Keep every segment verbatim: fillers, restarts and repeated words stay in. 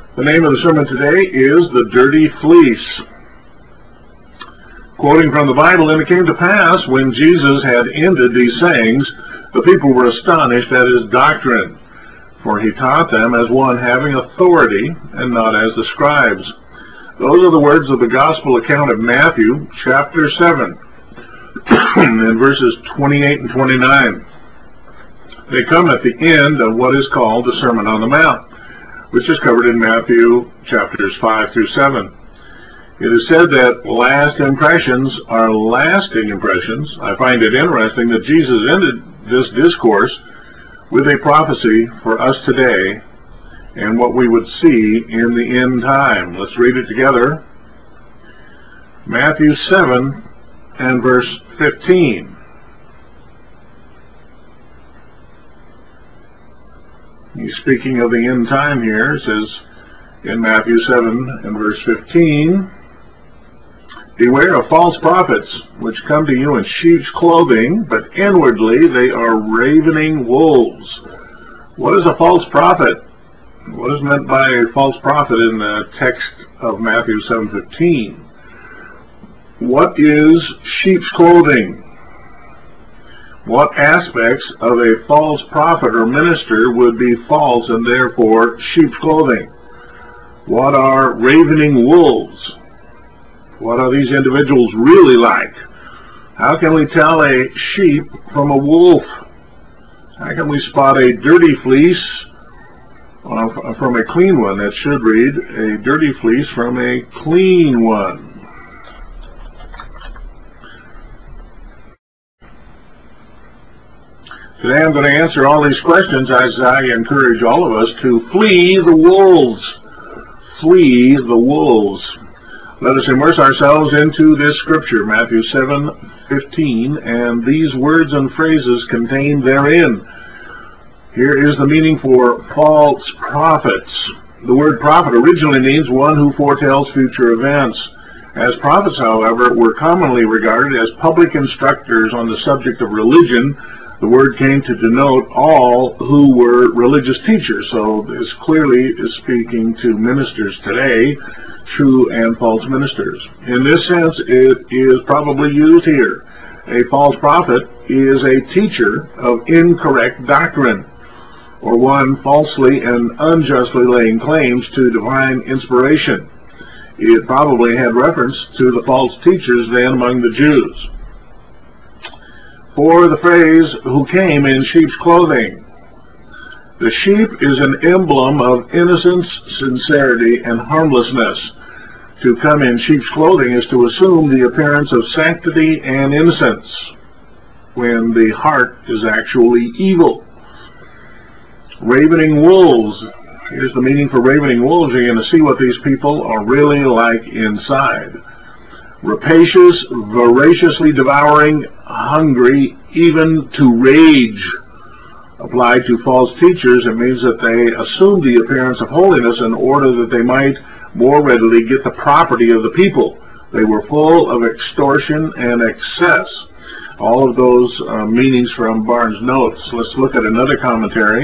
The name of the sermon today is The Dirty Fleece. Quoting from the Bible, "And it came to pass, when Jesus had ended these sayings, the people were astonished at his doctrine, for he taught them as one having authority, and not as the scribes." Those are the words of the Gospel account of Matthew, chapter seven, in verses twenty-eight and twenty-nine. They come at the end of what is called the Sermon on the Mount, which is covered in Matthew chapters five through seven. It is said that last impressions are lasting impressions. I find it interesting that Jesus ended this discourse with a prophecy for us today and what we would see in the end time. Let's read it together. Matthew seven and verse fifteen. He's speaking of the end time here. It says in Matthew seven and verse fifteen, "Beware of false prophets, which come to you in sheep's clothing, but inwardly they are ravening wolves." What is a false prophet? What is meant by a false prophet in the text of Matthew seven fifteen? What is sheep's clothing? What aspects of a false prophet or minister would be false and therefore sheep's clothing? What are ravening wolves? What are these individuals really like? How can we tell a sheep from a wolf? How can we spot a dirty fleece uh, from a clean one? That should read, a dirty fleece from a clean one. Today I'm going to answer all these questions as I encourage all of us to flee the wolves. Flee the wolves. Let us immerse ourselves into this scripture, Matthew seven fifteen, and these words and phrases contained therein. Here is the meaning for false prophets. The word prophet originally means one who foretells future events. As prophets, however, were commonly regarded as public instructors on the subject of religion. The word came to denote all who were religious teachers, so this clearly is speaking to ministers today, true and false ministers. In this sense, it is probably used here. A false prophet is a teacher of incorrect doctrine, or one falsely and unjustly laying claims to divine inspiration. It probably had reference to the false teachers then among the Jews. For the phrase, "who came in sheep's clothing." The sheep is an emblem of innocence, sincerity, and harmlessness. To come in sheep's clothing is to assume the appearance of sanctity and innocence, when the heart is actually evil. Ravening wolves. Here's the meaning for ravening wolves. You're going to see what these people are really like inside. Rapacious, voraciously devouring, hungry, even to rage. Applied to false teachers, it means that they assume the appearance of holiness in order that they might more readily get the property of the people. They were full of extortion and excess. All of those uh, meanings from Barnes' Notes. Let's look at another commentary.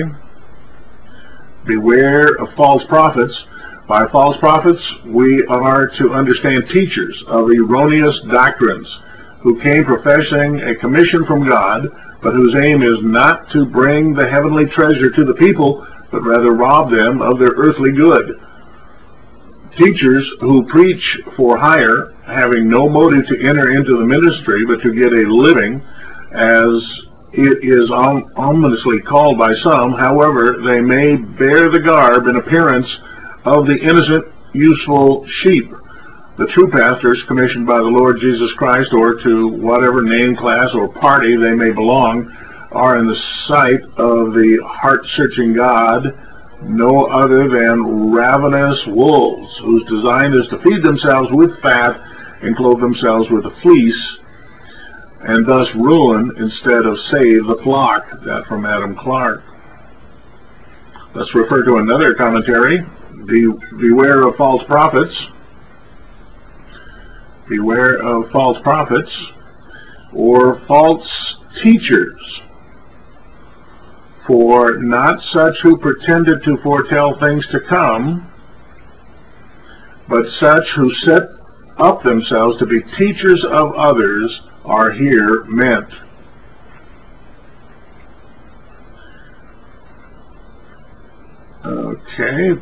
Beware of false prophets. By false prophets, we are to understand teachers of erroneous doctrines who came professing a commission from God, but whose aim is not to bring the heavenly treasure to the people, but rather rob them of their earthly good. Teachers who preach for hire, having no motive to enter into the ministry, but to get a living, as it is ominously called by some. However, they may bear the garb and appearance of the innocent, useful sheep. The true pastors, commissioned by the Lord Jesus Christ, or to whatever name, class, or party they may belong, are in the sight of the heart-searching God no other than ravenous wolves, whose design is to feed themselves with fat and clothe themselves with a fleece, and thus ruin instead of save the flock. That from Adam Clark. Let's refer to another commentary. Be, beware of false prophets. Beware of false prophets or false teachers. For not such who pretended to foretell things to come, but such who set up themselves to be teachers of others are here meant. Okay.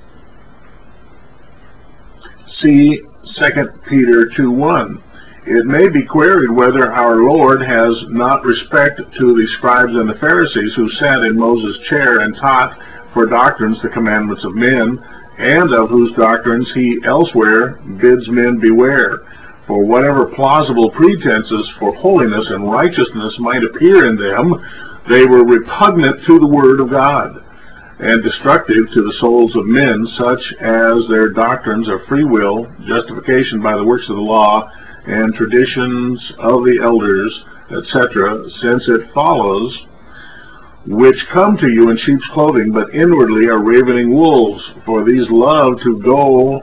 See Second Peter two one. It may be queried whether our Lord has not respect to the scribes and the Pharisees who sat in Moses' chair and taught for doctrines the commandments of men, and of whose doctrines he elsewhere bids men beware. For whatever plausible pretenses for holiness and righteousness might appear in them, they were repugnant to the word of God, and destructive to the souls of men, such as their doctrines of free will, justification by the works of the law, and traditions of the elders, et cetera, since it follows, which come to you in sheep's clothing, but inwardly are ravening wolves, for these love to go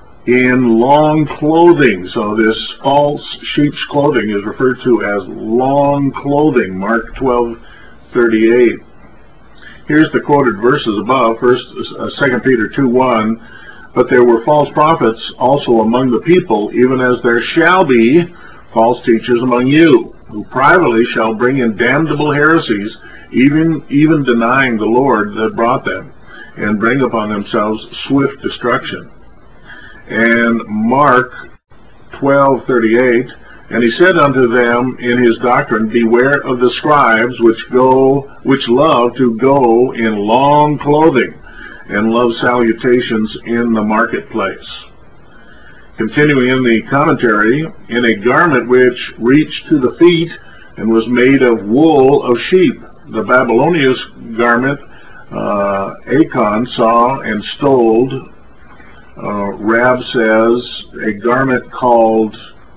in long clothing. So this false sheep's clothing is referred to as long clothing, Mark twelve thirty-eight. Here's the quoted verses above, first, uh, Second Peter two one. But there were false prophets also among the people, even as there shall be false teachers among you, who privately shall bring in damnable heresies, even even denying the Lord that brought them, and bring upon themselves swift destruction. And Mark twelve thirty-eight, and he said unto them in his doctrine, beware of the scribes which go which love to go in long clothing, and love salutations in the marketplace. Continuing in the commentary, in a garment which reached to the feet and was made of wool of sheep. The Babylonian garment uh, Achan saw and stole. Uh, Rab says a garment called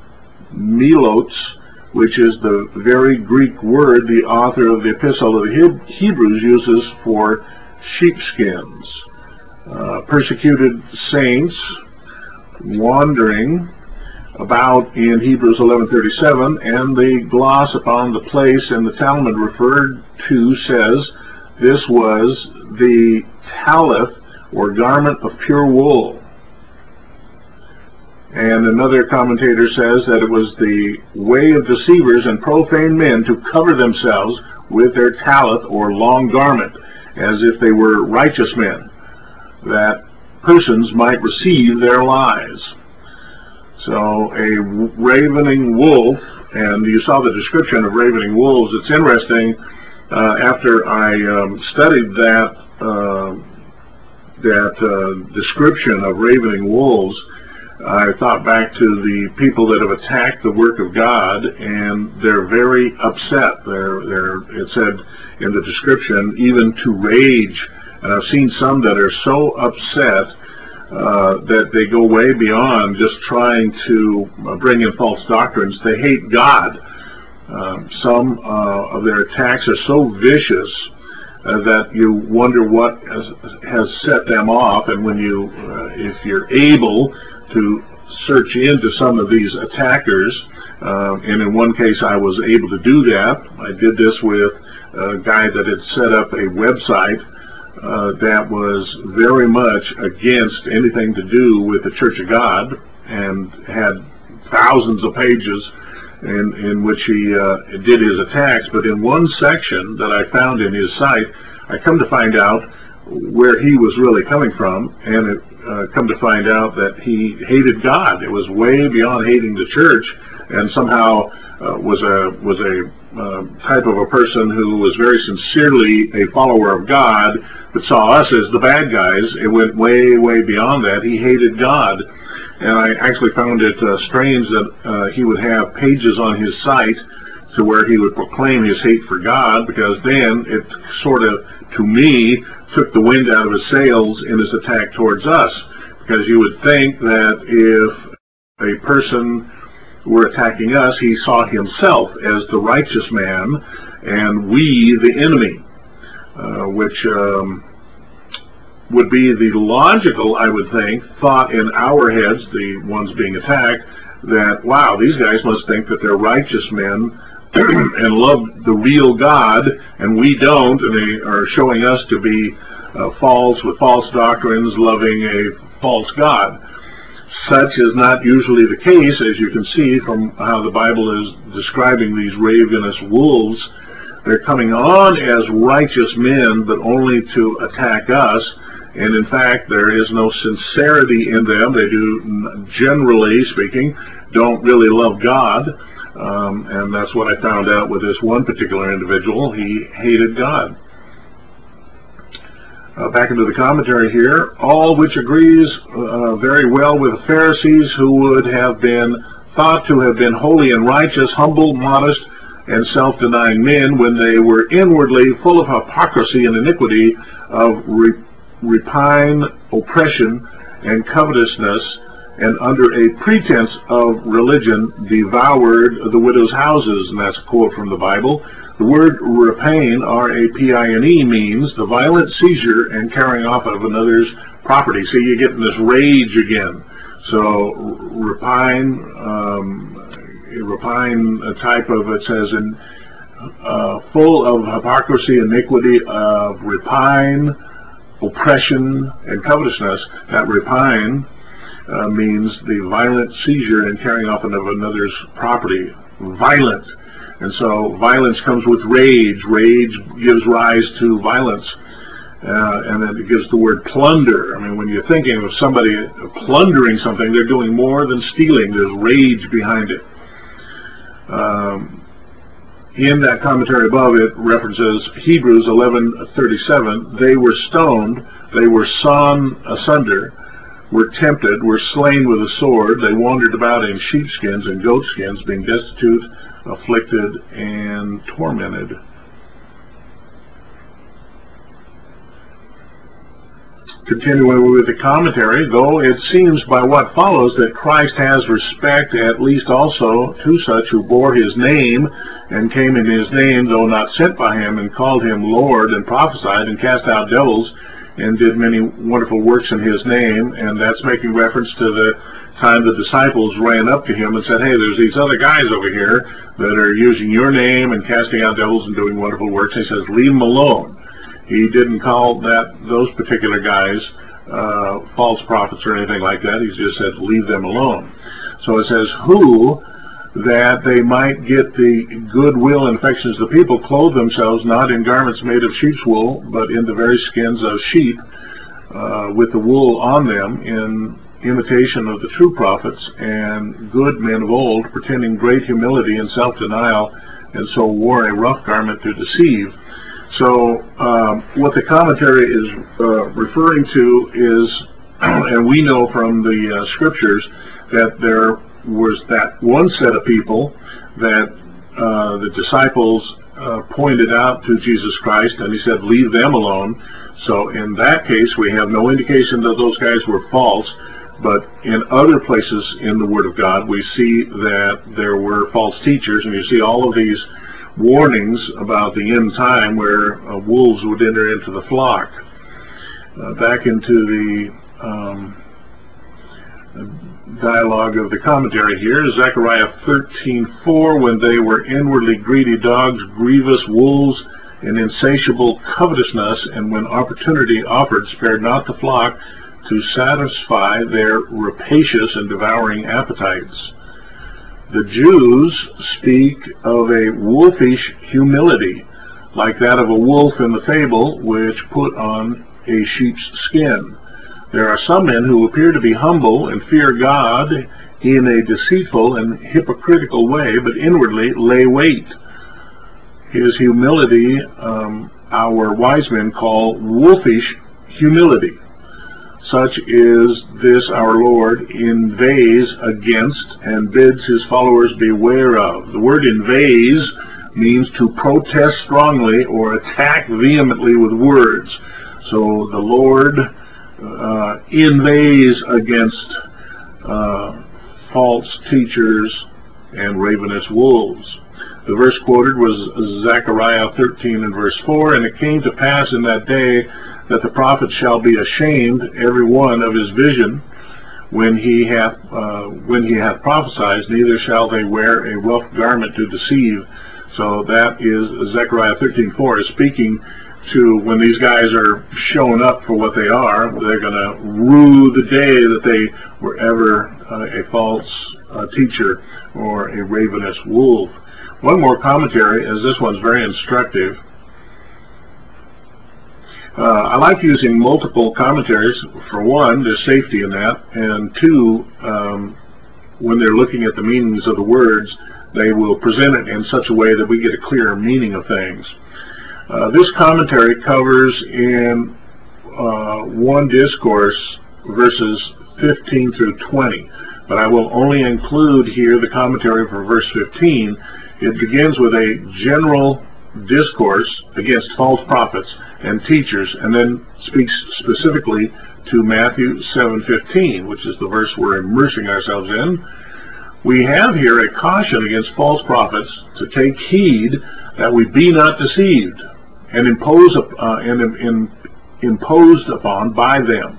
milotes, which is the very Greek word the author of the Epistle of the Hebrews uses for sheepskins. Uh, persecuted saints wandering about in Hebrews eleven thirty-seven, and the gloss upon the place in the Talmud referred to says this was the talith, or garment of pure wool. And another commentator says that it was the way of deceivers and profane men to cover themselves with their talith, or long garment, as if they were righteous men, that persons might receive their lies. So a ravening wolf, and you saw the description of ravening wolves. It's interesting, uh, after I um, studied that, uh, that uh, description of ravening wolves, I thought back to the people that have attacked the work of God, and they're very upset. They're, they're, it said in the description, even to rage. And I've seen some that are so upset uh, that they go way beyond just trying to uh, bring in false doctrines. They hate God. Uh, some uh, of their attacks are so vicious uh, that you wonder what has, has set them off. And when you, uh, if you're able to search into some of these attackers, uh, and in one case I was able to do that. I did this with a guy that had set up a website uh, that was very much against anything to do with the Church of God, and had thousands of pages in, in which he uh, did his attacks. But in one section that I found in his site, I come to find out where he was really coming from, and it uh, come to find out that he hated God. It was way beyond hating the church, and somehow uh, was a was a uh, type of a person who was very sincerely a follower of God, but saw us as the bad guys. It went way, way beyond that. He hated God, and I actually found it uh, strange that uh, he would have pages on his site to where he would proclaim his hate for God, because then it sort of, to me, took the wind out of his sails in his attack towards us. Because you would think that if a person were attacking us, he saw himself as the righteous man and we the enemy, uh, which um, would be the logical, I would think, thought in our heads, the ones being attacked, that, wow, these guys must think that they're righteous men and love the real God, and we don't, and they are showing us to be uh, false with false doctrines, loving a false God. such is not usually the case, as you can see from how the Bible is describing these ravenous wolves. They're coming on as righteous men, but only to attack us. And in fact, there is no sincerity in them. They do, generally speaking, don't really love God. Um, and that's what I found out with this one particular individual. He hated God. Uh, back into the commentary here. All which agrees uh, very well with the Pharisees, who would have been thought to have been holy and righteous, humble, modest, and self-denying men, when they were inwardly full of hypocrisy and iniquity, of re repine, oppression, and covetousness, and under a pretense of religion devoured the widows' houses. And that's a quote from the Bible. The word rapine, R A P I N E, means the violent seizure and carrying off of another's property. See, you get in this rage again. So rapine, um, rapine, a type of, it says, in uh, full of hypocrisy, iniquity, of rapine, oppression, and covetousness. That rapine uh, means the violent seizure and carrying off of another's property. Violent. And so violence comes with rage. Rage gives rise to violence. Uh, and then it gives the word plunder. I mean, when you're thinking of somebody plundering something, they're doing more than stealing. There's rage behind it. Um, in that commentary above, it references Hebrews eleven thirty-seven. They were stoned, they were sawn asunder, were tempted, were slain with a sword. They wandered about in sheepskins and goatskins, being destitute, afflicted, and tormented. Continuing with the commentary, though it seems by what follows that Christ has respect at least also to such who bore his name, and came in his name, though not sent by him, and called him Lord, and prophesied, and cast out devils, and did many wonderful works in his name. And that's making reference to the time the disciples ran up to him and said, hey, there's these other guys over here that are using your name and casting out devils and doing wonderful works. He says, leave them alone. He didn't call that those particular guys uh, false prophets or anything like that. He just said, leave them alone. So it says, who, that they might get the goodwill and affections of the people, clothe themselves not in garments made of sheep's wool, but in the very skins of sheep, uh, with the wool on them, in imitation of the true prophets and good men of old, pretending great humility and self-denial, and so wore a rough garment to deceive. So um, what the commentary is uh, referring to is, and we know from the uh, scriptures, that there was that one set of people that uh, the disciples uh, pointed out to Jesus Christ, and he said, leave them alone. So in that case, we have no indication that those guys were false, but in other places in the Word of God, we see that there were false teachers, and you see all of these warnings about the end time where uh, wolves would enter into the flock. Uh, back into the um, dialogue of the commentary here, Zechariah thirteen four, when they were inwardly greedy dogs, grievous wolves, and insatiable covetousness, and when opportunity offered, spared not the flock to satisfy their rapacious and devouring appetites. The Jews speak of a wolfish humility, like that of a wolf in the fable, which put on a sheep's skin. There are some men who appear to be humble and fear God in a deceitful and hypocritical way, but inwardly lay wait. His humility, um, our wise men call wolfish humility. Such is this our Lord inveighs against and bids his followers beware of. The word inveighs means to protest strongly or attack vehemently with words. So the Lord uh, inveighs against uh, false teachers and ravenous wolves. The verse quoted was Zechariah thirteen and verse four, and it came to pass in that day that the prophet shall be ashamed every one of his vision when he hath uh, when he hath prophesied, neither shall they wear a rough garment to deceive. So that is Zechariah thirteen four is speaking to, when these guys are showing up for what they are, they're going to rue the day that they were ever uh, a false uh, teacher or a ravenous wolf. One more commentary, as this one's very instructive. Uh, I like using multiple commentaries. For one, there's safety in that, and two, um, when they're looking at the meanings of the words, they will present it in such a way that we get a clearer meaning of things. Uh, this commentary covers in uh, one discourse verses fifteen through twenty, but I will only include here the commentary for verse fifteen. It begins with a general discourse against false prophets and teachers, and then speaks specifically to Matthew seven fifteen, which is the verse we're immersing ourselves in. We have here a caution against false prophets to take heed that we be not deceived and impose uh, and in, imposed upon by them.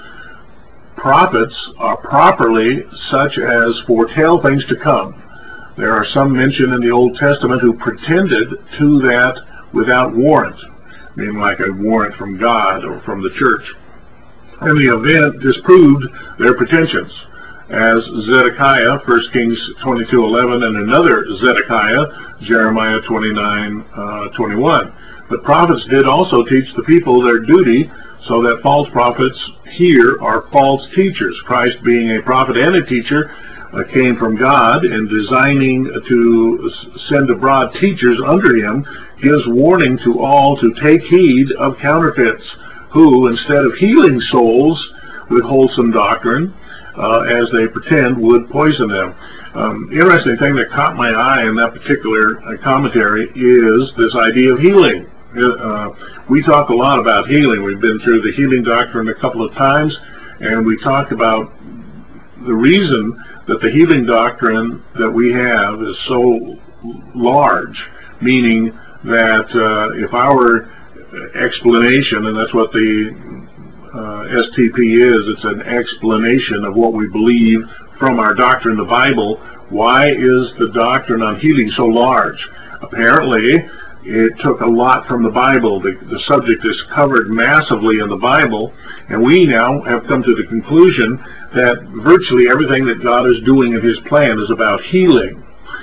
Prophets are properly such as foretell things to come. There are some mentioned in the Old Testament who pretended to that without warrant, meaning like a warrant from God or from the church. And the event disproved their pretensions, as Zedekiah, First Kings twenty-two eleven, and another Zedekiah, Jeremiah twenty-nine twenty-one. But prophets did also teach the people their duty, so that false prophets here are false teachers. Christ, being a prophet and a teacher, uh, came from God, and designing to send abroad teachers under him, gives warning to all to take heed of counterfeits, who, instead of healing souls with wholesome doctrine, uh, as they pretend, would poison them. Um, interesting thing that caught my eye in that particular uh, commentary is this idea of healing. Uh, we talk a lot about healing. We've been through the healing doctrine a couple of times, and we talk about the reason that the healing doctrine that we have is so large, meaning that uh, if our explanation, and that's what the uh, S T P is, it's an explanation of what we believe from our doctrine, the Bible. Why is the doctrine on healing so large? Apparently, it took a lot from the Bible. The, the subject is covered massively in the Bible, and we now have come to the conclusion that virtually everything that God is doing in his plan is about healing.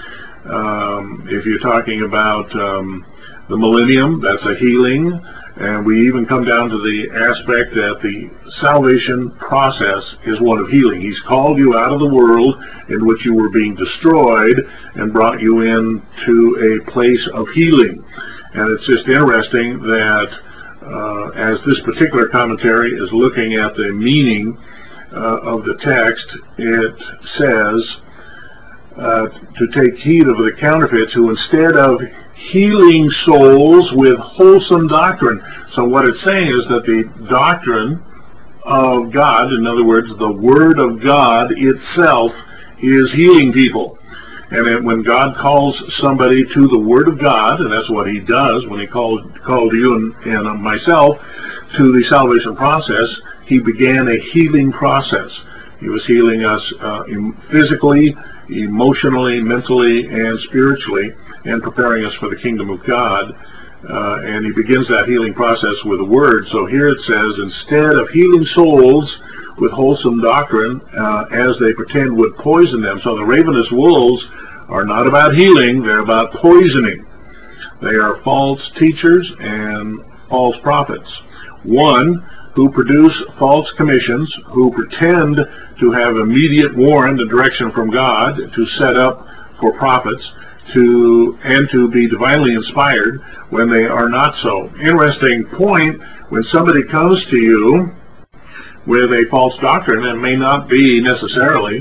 Um, if you're talking about um, the millennium, that's a healing, and we even come down to the aspect that the salvation process is one of healing. He's called you out of the world in which you were being destroyed and brought you into a place of healing. And it's just interesting that uh, as this particular commentary is looking at the meaning uh, of the text, it says uh, to take heed of the counterfeits who, instead of healing souls with wholesome doctrine. So what it's saying is that the doctrine of God, in other words, the Word of God itself, is healing people. And it, when God calls somebody to the Word of God, and that's what he does when he called, called you and, and myself to the salvation process, he began a healing process. He was healing us uh, physically, emotionally, mentally, and spiritually, and preparing us for the kingdom of God. Uh, and he begins that healing process with a word. So here it says, instead of healing souls with wholesome doctrine, uh, as they pretend would poison them. So the ravenous wolves are not about healing, they're about poisoning. They are false teachers and false prophets. One, who produce false commissions, who pretend to have immediate warrant and direction from God to set up for prophets, to and to be divinely inspired when they are not so. Interesting point, when somebody comes to you with a false doctrine, and may not be necessarily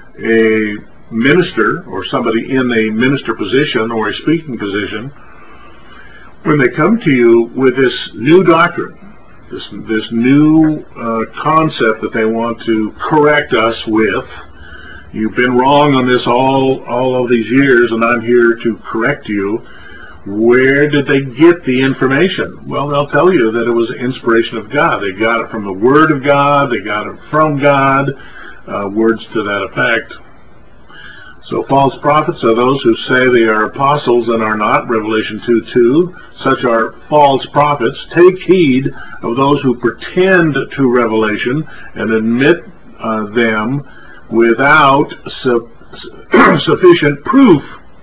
a minister or somebody in a minister position or a speaking position, when they come to you with this new doctrine, this, this new uh, concept that they want to correct us with, you've been wrong on this all, all of these years, and I'm here to correct you. Where did they get the information? Well, they'll tell you that it was the inspiration of God. They got it from the Word of God. They got it from God. Uh, words to that effect. So false prophets are those who say they are apostles and are not, Revelation two two. Such are false prophets. Take heed of those who pretend to revelation and admit uh, them without su sufficient proof,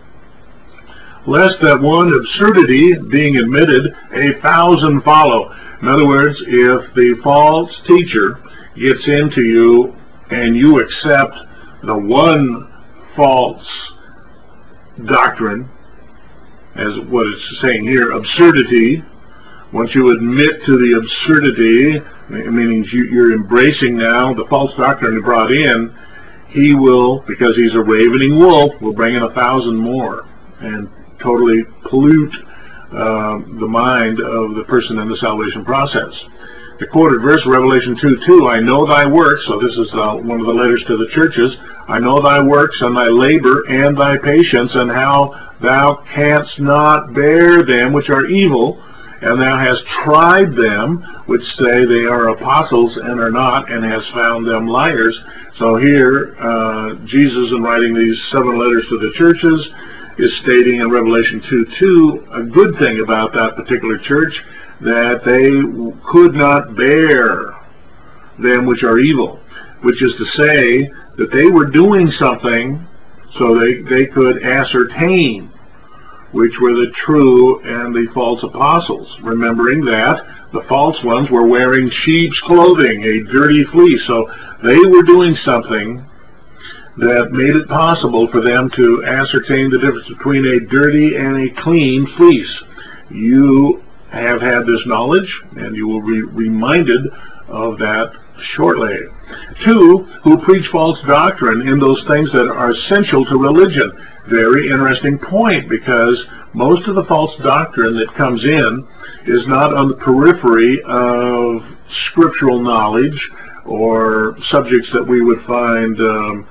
lest that one absurdity being admitted, a thousand follow. In other words, if the false teacher gets into you and you accept the one false doctrine, as what it's saying here, absurdity, once you admit to the absurdity, meaning you, you're embracing now the false doctrine he brought in, he will, because he's a ravening wolf, will bring in a thousand more and totally pollute uh, the mind of the person in the salvation process. The quoted verse, Revelation two two, I know thy works, so this is uh, one of the letters to the churches, I know thy works and thy labor and thy patience, and how thou canst not bear them which are evil, and thou hast tried them which say they are apostles and are not, and hast found them liars. So here, uh, Jesus, in writing these seven letters to the churches, is stating in Revelation two two a good thing about that particular church, that they could not bear them which are evil, which is to say that they were doing something so they, they could ascertain which were the true and the false apostles, remembering that the false ones were wearing sheep's clothing, a dirty fleece. So they were doing something that made it possible for them to ascertain the difference between a dirty and a clean fleece. You have had this knowledge, and you will be reminded of that shortly. Two, who preach false doctrine in those things that are essential to religion. Very interesting point, because most of the false doctrine that comes in is not on the periphery of scriptural knowledge or subjects that we would find um,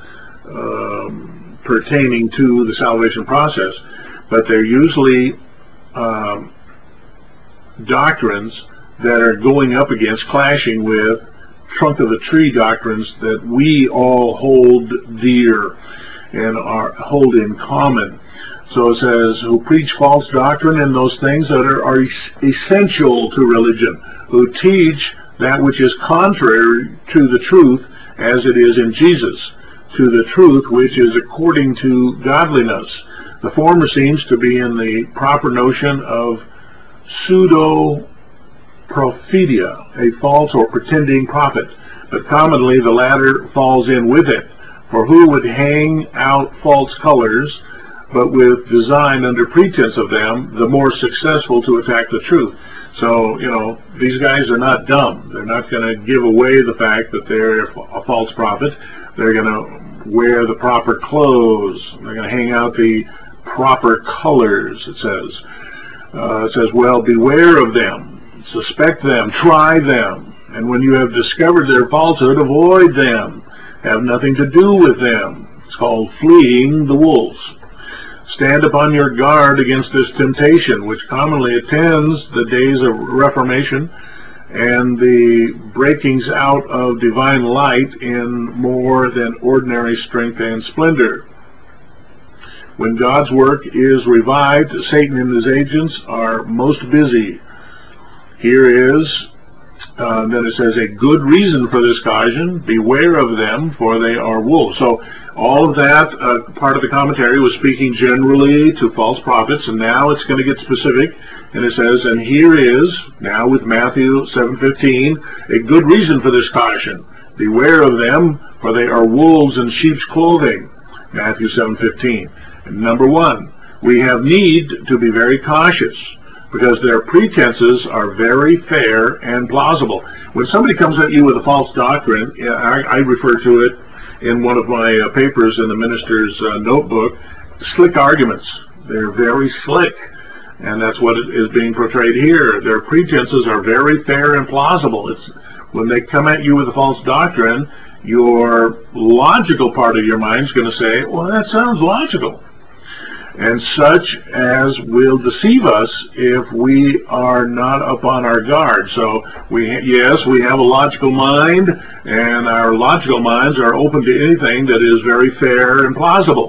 um, pertaining to the salvation process, but they're usually um, doctrines that are going up against, clashing with, trunk of the tree doctrines that we all hold dear and are hold in common. So it says, who preach false doctrine in those things that are, are es essential to religion, who teach that which is contrary to the truth as it is in Jesus, to the truth which is according to godliness. The former seems to be in the proper notion of pseudo prophetia, a false or pretending prophet, but commonly the latter falls in with it. For who would hang out false colors, but with design under pretense of them, the more successful to attack the truth? So, you know, these guys are not dumb. They're not going to give away the fact that they're a false prophet. They're going to wear the proper clothes. They're going to hang out the proper colors, it says. Uh, it says, well, beware of them. Suspect them, try them, and when you have discovered their falsehood, avoid them. Have nothing to do with them. It's called fleeing the wolves. Stand upon your guard against this temptation, which commonly attends the days of Reformation and the breakings out of divine light in more than ordinary strength and splendor. When God's work is revived, Satan and his agents are most busy. Here is, uh, then it says, a good reason for this caution, beware of them, for they are wolves. So all of that, uh, part of the commentary was speaking generally to false prophets, and now it's going to get specific, and it says, and here is, now with Matthew seven fifteen, a good reason for this caution, beware of them, for they are wolves in sheep's clothing, Matthew seven fifteen. And number one, we have need to be very cautious, because their pretenses are very fair and plausible. When somebody comes at you with a false doctrine, I, I refer to it in one of my uh, papers in the minister's uh, notebook, slick arguments. They're very slick, and that's what is being portrayed here. Their pretenses are very fair and plausible. It's when they come at you with a false doctrine, your logical part of your mind is going to say, well, that sounds logical. And such as will deceive us if we are not up on our guard. So, we yes, we have a logical mind, and our logical minds are open to anything that is very fair and plausible.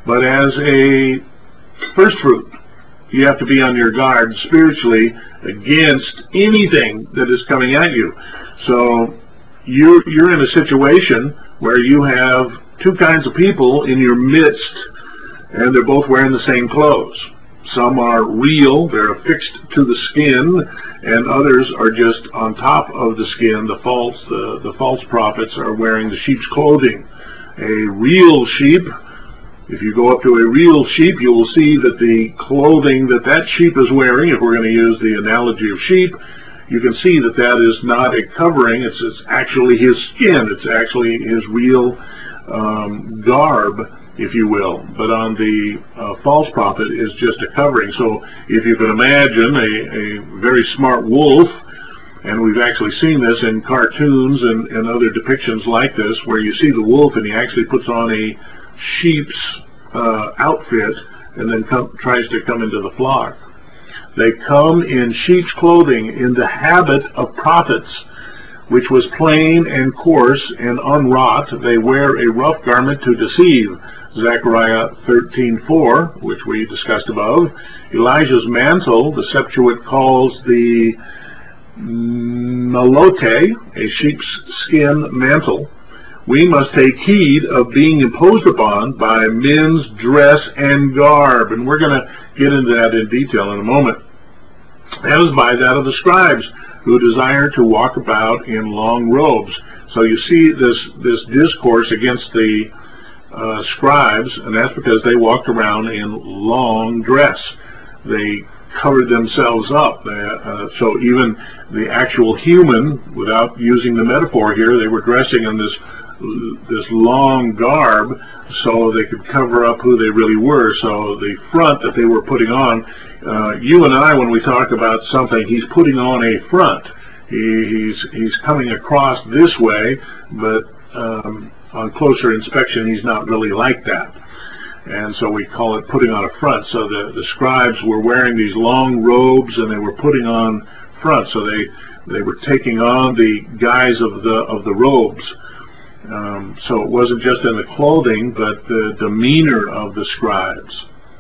but as a first fruit. You have to be on your guard spiritually against anything that is coming at you. So you're, you're in a situation where you have two kinds of people in your midst, and they're both wearing the same clothes. Some are real, they're affixed to the skin, and others are just on top of the skin. The false, the, the false prophets are wearing the sheep's clothing. A real sheep, if you go up to a real sheep, you will see that the clothing that that sheep is wearing, if we're going to use the analogy of sheep, you can see that that is not a covering, it's, it's actually his skin, it's actually his real um, garb, if you will. But on the uh, false prophet is just a covering. So if you can imagine a, a very smart wolf, and we've actually seen this in cartoons and, and other depictions like this, where you see the wolf and he actually puts on a sheep's uh, outfit and then come, tries to come into the flock. They come in sheep's clothing, in the habit of prophets, which was plain and coarse and unwrought. They wear a rough garment to deceive. Zechariah thirteen four, which we discussed above. Elijah's mantle, the Septuagint calls the malote, a sheep's skin mantle. We must take heed of being imposed upon by men's dress and garb. And we're going to get into that in detail in a moment. That is by that of the scribes, who desire to walk about in long robes. So you see this, this discourse against the uh, scribes, and that's because they walked around in long dress. They covered themselves up. They, uh, so even the actual human, without using the metaphor here, they were dressing in this this long garb so they could cover up who they really were. So the front that they were putting on, uh, you and I, when we talk about something, he's putting on a front. He, he's he's coming across this way, but um, on closer inspection, he's not really like that. And so we call it putting on a front. So the, the scribes were wearing these long robes, and they were putting on front. So they they were taking on the guise of the of the robes. Um, so it wasn't just in the clothing, but the demeanor of the scribes.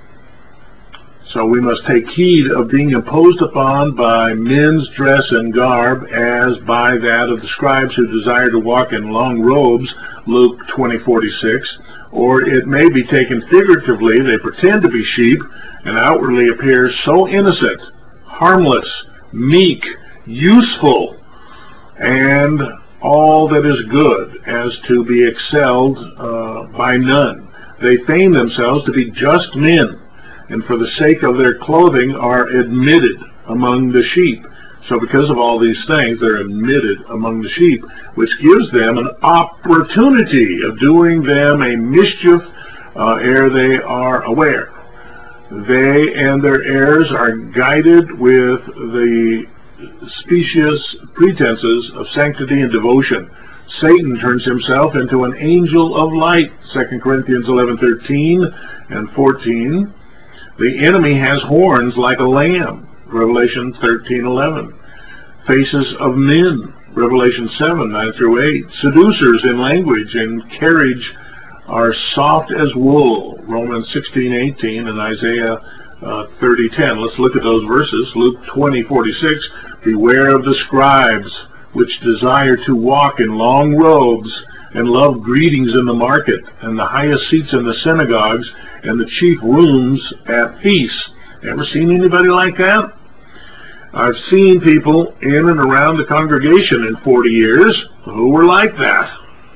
So we must take heed of being imposed upon by men's dress and garb, as by that of the scribes who desire to walk in long robes, Luke twenty forty-six. Or it may be taken figuratively, they pretend to be sheep, and outwardly appear so innocent, harmless, meek, useful, and all that is good, as to be excelled uh, by none. They feign themselves to be just men, and for the sake of their clothing are admitted among the sheep. So because of all these things, they're admitted among the sheep, which gives them an opportunity of doing them a mischief uh, ere they are aware. They and their heirs are guided with the specious pretenses of sanctity and devotion. Satan turns himself into an angel of light, Second Corinthians eleven thirteen and fourteen. The enemy has horns like a lamb, Revelation thirteen eleven. Faces of men, Revelation seven nine through eight. Seducers in language and carriage are soft as wool, Romans sixteen eighteen and Isaiah uh, thirty ten. Let's look at those verses. Luke twenty forty-six. Beware of the scribes, which desire to walk in long robes, and love greetings in the market, and the highest seats in the synagogues, and the chief rooms at feasts. Ever seen anybody like that? I've seen people in and around the congregation in forty years who were like that.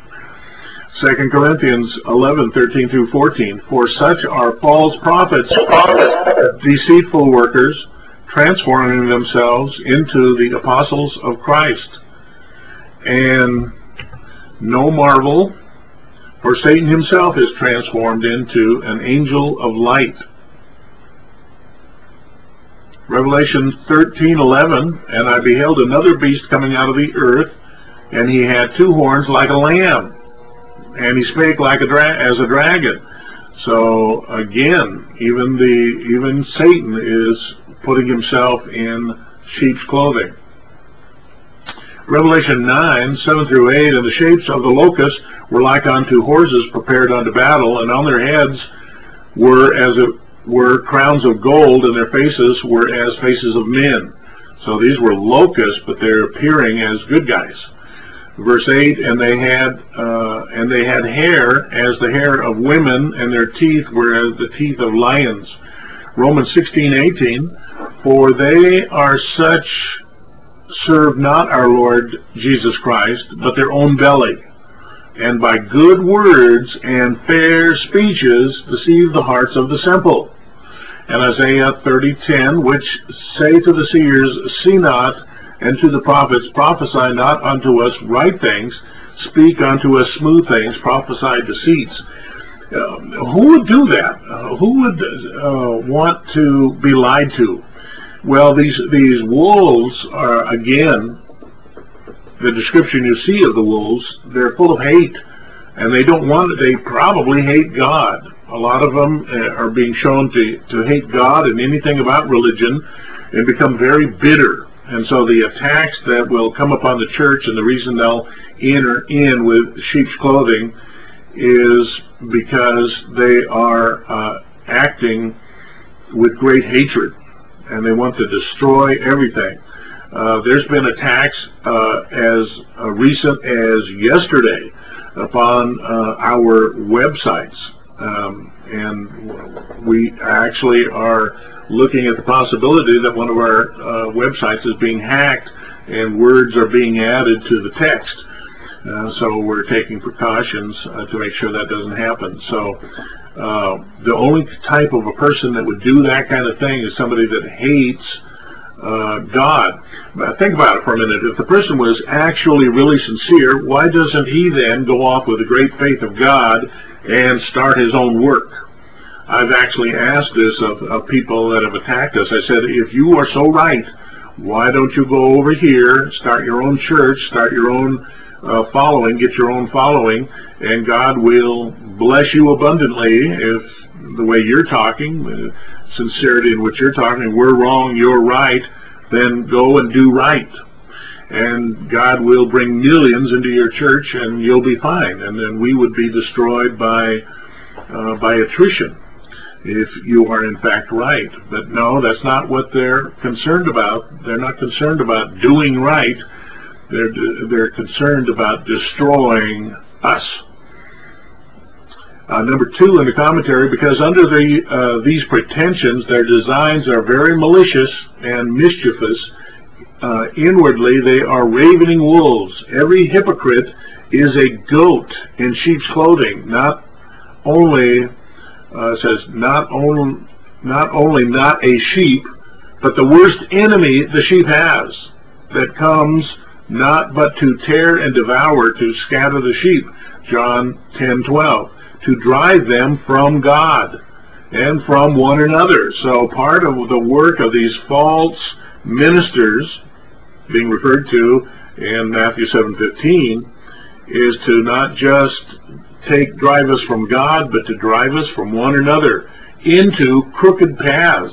Second Corinthians eleven thirteen through fourteen. For such are false prophets, deceitful workers, transforming themselves into the apostles of Christ. And no marvel, for Satan himself is transformed into an angel of light. Revelation thirteen eleven, and I beheld another beast coming out of the earth, and he had two horns like a lamb, and he spake like a dra as a dragon. So again, even the even Satan is putting himself in sheep's clothing. Revelation nine seven through eight, and the shapes of the locusts were like unto horses prepared unto battle, and on their heads were as it were crowns of gold, and their faces were as faces of men. So these were locusts, but they're appearing as good guys. Verse eight, and they had uh, and they had hair as the hair of women, and their teeth were as the teeth of lions. Romans sixteen eighteen, for they are such serve not our Lord Jesus Christ, but their own belly, and by good words and fair speeches deceive the hearts of the simple. And Isaiah thirty ten, which say to the seers, see not, and to the prophets, prophesy not unto us right things, speak unto us smooth things, prophesy deceits. Uh, who would do that? Uh, who would uh, want to be lied to? Well, these these wolves are, again, the description you see of the wolves, they're full of hate, and they don't want it. They probably hate God. A lot of them are being shown to, to hate God and anything about religion and become very bitter. And so the attacks that will come upon the church, and the reason they'll enter in with sheep's clothing, is because they are uh, acting with great hatred, and they want to destroy everything. Uh, there's been attacks uh, as uh, recent as yesterday upon uh, our websites, um, and we actually are looking at the possibility that one of our uh, websites is being hacked and words are being added to the text. Uh, so we're taking precautions uh, to make sure that doesn't happen. So uh, the only type of a person that would do that kind of thing is somebody that hates uh, God. But think about it for a minute. If the person was actually really sincere, why doesn't he then go off with the great faith of God and start his own work? I've actually asked this of, of people that have attacked us. I said, if you are so right, why don't you go over here, start your own church, start your own uh, following, get your own following, and God will bless you abundantly if the way you're talking, uh, sincerity in what you're talking, we're wrong, you're right, then go and do right. And God will bring millions into your church and you'll be fine. And then we would be destroyed by, uh, by attrition, if you are in fact right. But no, that's not what they're concerned about. They're not concerned about doing right. They're, they're concerned about destroying us. Uh, number two in the commentary, because under the, uh, these pretensions, their designs are very malicious and mischievous. Uh, inwardly, they are ravening wolves. Every hypocrite is a goat in sheep's clothing, not only Uh, says not only not only not a sheep, but the worst enemy the sheep has, that comes not but to tear and devour, to scatter the sheep. John ten twelve, to drive them from God and from one another. So part of the work of these false ministers, being referred to in Matthew seven fifteen, is to not just take drive us from God, but to drive us from one another into crooked paths.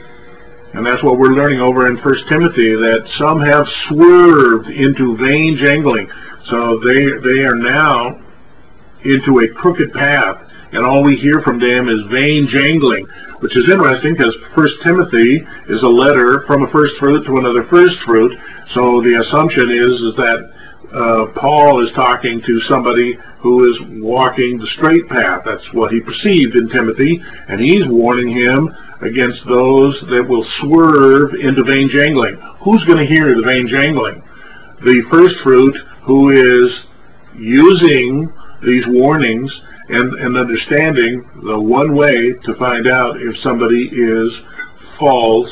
And that's what we're learning over in First Timothy, that some have swerved into vain jangling. So they they are now into a crooked path, and all we hear from them is vain jangling, which is interesting because First Timothy is a letter from a first fruit to another first fruit. So the assumption is, is that Uh, Paul is talking to somebody who is walking the straight path. That's what he perceived in Timothy, and he's warning him against those that will swerve into vain jangling. Who's going to hear the vain jangling? The first fruit, who is using these warnings and, and understanding the one way to find out if somebody is false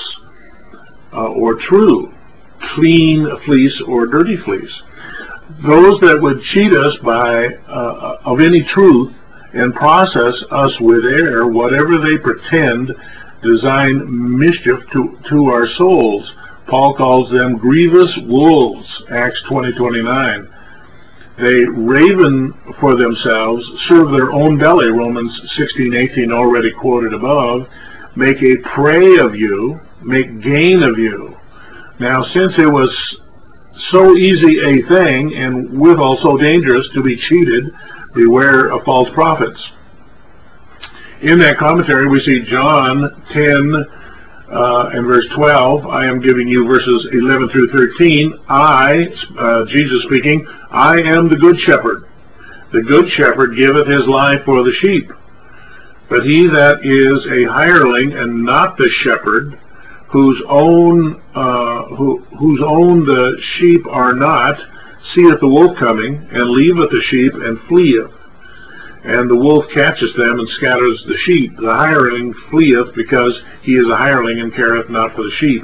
uh, or true, clean fleece or dirty fleece. Those that would cheat us by uh, of any truth and process us with error, whatever they pretend, design mischief to, to our souls. Paul calls them grievous wolves, Acts twenty twenty-nine. They raven for themselves, serve their own belly, Romans sixteen eighteen, already quoted above, make a prey of you, make gain of you. Now, since it was so easy a thing, and withal so dangerous, to be cheated, beware of false prophets. In that commentary, we see John ten uh, and verse twelve. I am giving you verses eleven through thirteen. I, uh, Jesus speaking, I am the good shepherd. The good shepherd giveth his life for the sheep. But he that is a hireling and not the shepherd, whose own uh, who, whose own the sheep are not, seeth the wolf coming, and leaveth the sheep, and fleeth. And the wolf catcheth them, and scatters the sheep. The hireling fleeth, because he is a hireling, and careth not for the sheep.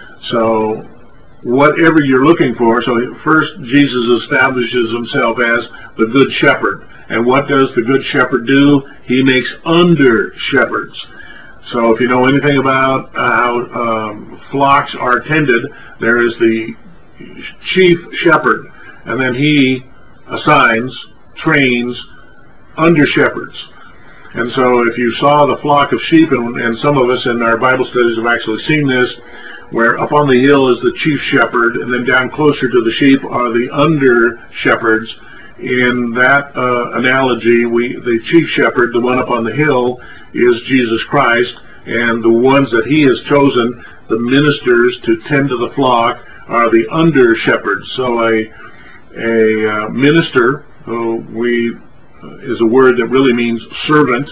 So, whatever you're looking for, so first Jesus establishes himself as the good shepherd. And what does the good shepherd do? He makes under shepherds. So if you know anything about how um, flocks are tended, there is the chief shepherd, and then he assigns, trains under shepherds. And so if you saw the flock of sheep, and, and some of us in our Bible studies have actually seen this, where up on the hill is the chief shepherd, and then down closer to the sheep are the under shepherds. In that uh, analogy, we, the chief shepherd, the one up on the hill, is Jesus Christ, and the ones that he has chosen, the ministers to tend to the flock, are the under shepherds. So a, a uh, minister, who we uh, is a word that really means servant.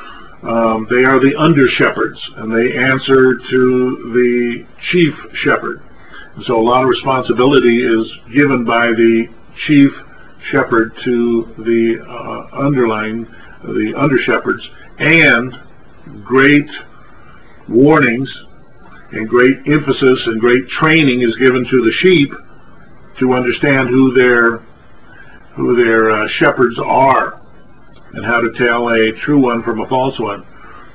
Um, they are the under shepherds, and they answer to the chief shepherd. And so a lot of responsibility is given by the chief shepherd to the uh, underlying, the under shepherds, and great warnings and great emphasis and great training is given to the sheep to understand who their who their uh, shepherds are, and how to tell a true one from a false one.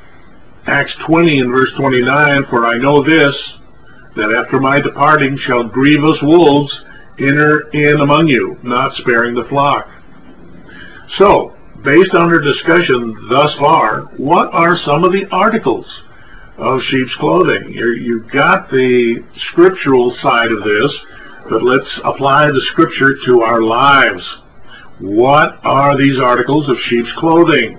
Acts twenty and verse twenty-nine, for I know this, that after my departing shall grievous wolves enter in among you, not sparing the flock. So, based on our discussion thus far, what are some of the articles of sheep's clothing? You're, you've got the scriptural side of this, but let's apply the scripture to our lives. What are these articles of sheep's clothing?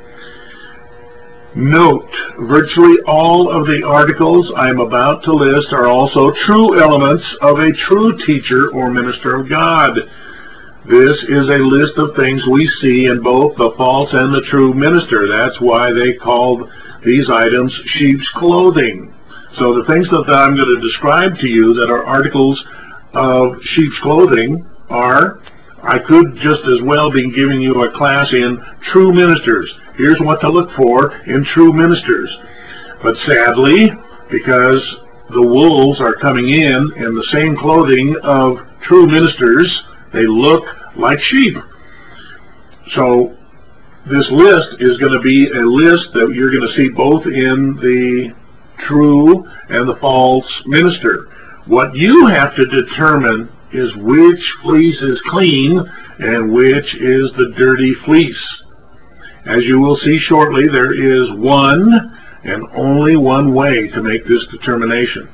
Note, virtually all of the articles I am about to list are also true elements of a true teacher or minister of God. This is a list of things we see in both the false and the true minister. That's why they called these items sheep's clothing. So the things that I'm going to describe to you that are articles of sheep's clothing are, I could just as well be giving you a class in true ministers. Here's what to look for in true ministers. But sadly, because the wolves are coming in in the same clothing of true ministers, they look like sheep. So this list is going to be a list that you're going to see both in the true and the false minister. What you have to determine is which fleece is clean and which is the dirty fleece. As you will see shortly, there is one and only one way to make this determination.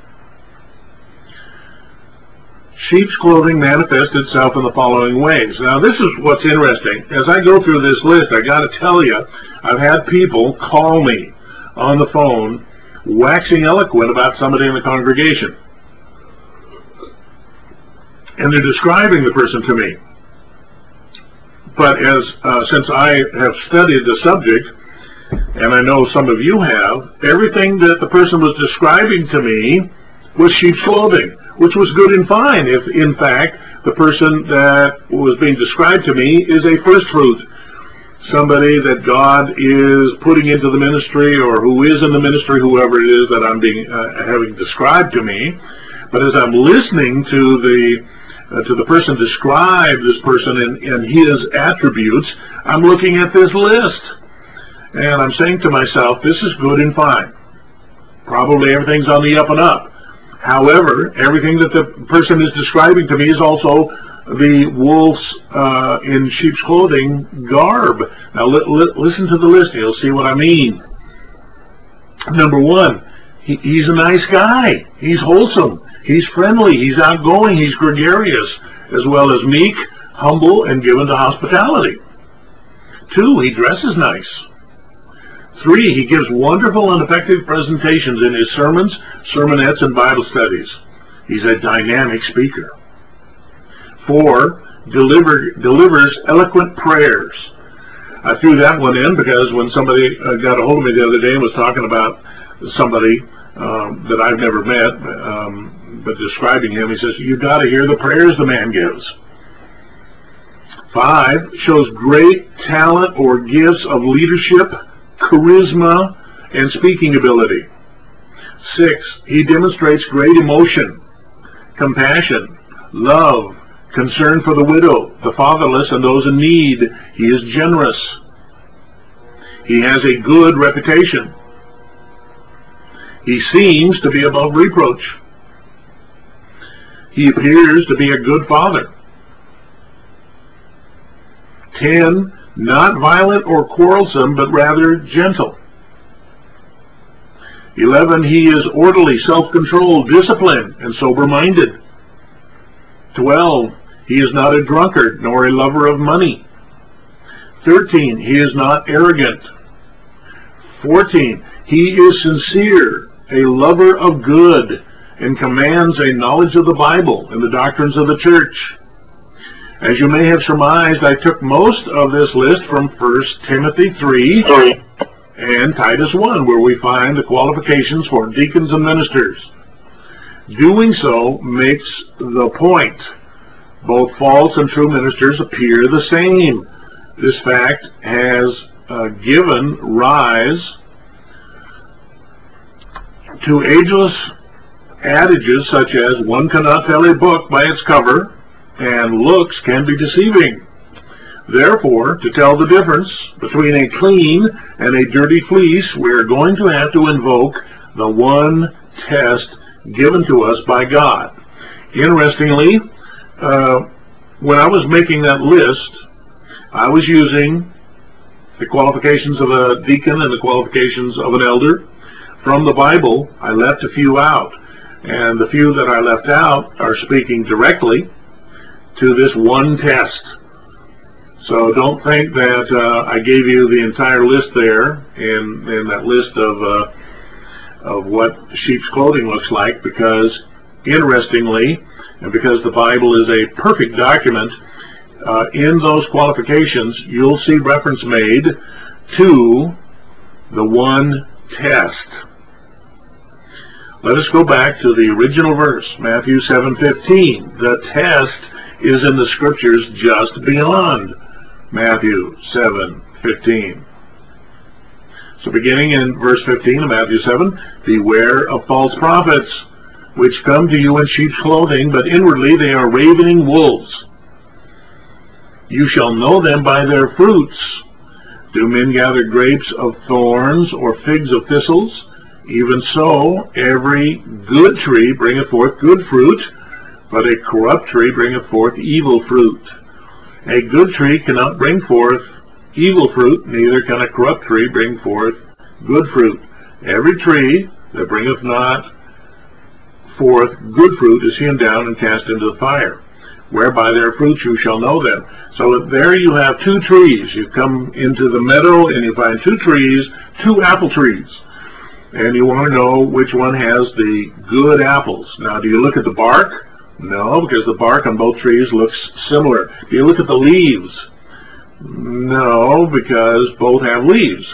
Sheep's clothing manifests itself in the following ways. Now, this is what's interesting. As I go through this list, I got to tell you, I've had people call me on the phone, waxing eloquent about somebody in the congregation. And they're describing the person to me. But as uh, since I have studied the subject, and I know some of you have, everything that the person was describing to me was sheep's clothing, which was good and fine if, in fact, the person that was being described to me is a first fruit, somebody that God is putting into the ministry, or who is in the ministry, whoever it is that I'm being uh, having described to me. But as I'm listening to the Uh, to the person describe this person and, and his attributes, I'm looking at this list, and I'm saying to myself, this is good and fine. Probably everything's on the up and up. However, everything that the person is describing to me is also the wolf's uh, in sheep's clothing garb. Now li li listen to the list, and you'll see what I mean. Number one, he, he's a nice guy. He's wholesome. He's friendly, he's outgoing, he's gregarious, as well as meek, humble, and given to hospitality. Two, he dresses nice. Three, he gives wonderful and effective presentations in his sermons, sermonettes, and Bible studies. He's a dynamic speaker. Four, deliver, delivers eloquent prayers. I threw that one in because when somebody uh, got a hold of me the other day and was talking about somebody um, that I've never met, um, but describing him, he says, you've got to hear the prayers the man gives. Five, shows great talent or gifts of leadership, charisma, and speaking ability. Six, he demonstrates great emotion, compassion, love, concern for the widow, the fatherless, and those in need. He is generous. He has a good reputation. He seems to be above reproach. He appears to be a good father. Ten, not violent or quarrelsome, but rather gentle. Eleven, he is orderly, self-controlled, disciplined, and sober-minded. Twelve, he is not a drunkard, nor a lover of money. Thirteen, he is not arrogant. Fourteen, he is sincere, a lover of good, and commands a knowledge of the Bible and the doctrines of the church. As you may have surmised, I took most of this list from First Timothy three and Titus one, where we find the qualifications for deacons and ministers. Doing so makes the point. Both false and true ministers appear the same. This fact has uh, given rise to ageless adages such as one cannot tell a book by its cover, and looks can be deceiving. Therefore, to tell the difference between a clean and a dirty fleece, we are going to have to invoke the one test given to us by God. Interestingly, uh, when I was making that list, I was using the qualifications of a deacon and the qualifications of an elder from the Bible. I left a few out, and the few that I left out are speaking directly to this one test. So don't think that uh, I gave you the entire list there in, in that list of uh, of what sheep's clothing looks like, because interestingly, and because the Bible is a perfect document, uh, in those qualifications you'll see reference made to the one test. Let us go back to the original verse, Matthew seven fifteen. The test is in the scriptures just beyond Matthew seven fifteen. So beginning in verse fifteen of Matthew seven, beware of false prophets, which come to you in sheep's clothing, but inwardly they are ravening wolves. You shall know them by their fruits. Do men gather grapes of thorns or figs of thistles? Even so, every good tree bringeth forth good fruit, but a corrupt tree bringeth forth evil fruit. A good tree cannot bring forth evil fruit, neither can a corrupt tree bring forth good fruit. Every tree that bringeth not forth good fruit is hewn down and cast into the fire. Whereby their fruits you shall know them. So there you have two trees. You come into the meadow and you find two trees, two apple trees. And you want to know which one has the good apples. Now, do you look at the bark? No, because the bark on both trees looks similar. Do you look at the leaves? No, because both have leaves.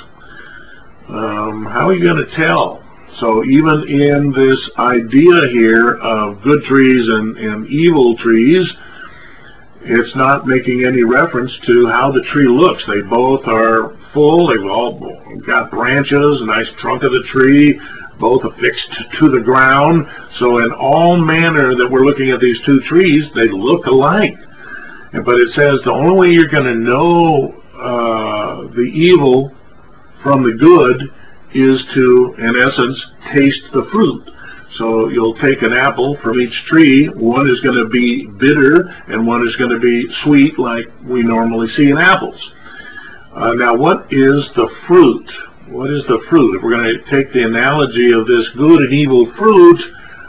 Um, how are you going to tell? So even in this idea here of good trees and, and evil trees, it's not making any reference to how the tree looks. They both are full. They've all got branches, a nice trunk of the tree, both affixed to the ground. So in all manner that we're looking at these two trees, they look alike. But it says the only way you're going to know uh, the evil from the good is to, in essence, taste the fruit. So you'll take an apple from each tree. One is going to be bitter and one is going to be sweet, like we normally see in apples. Uh, now, what is the fruit? What is the fruit? If we're going to take the analogy of this good and evil fruit,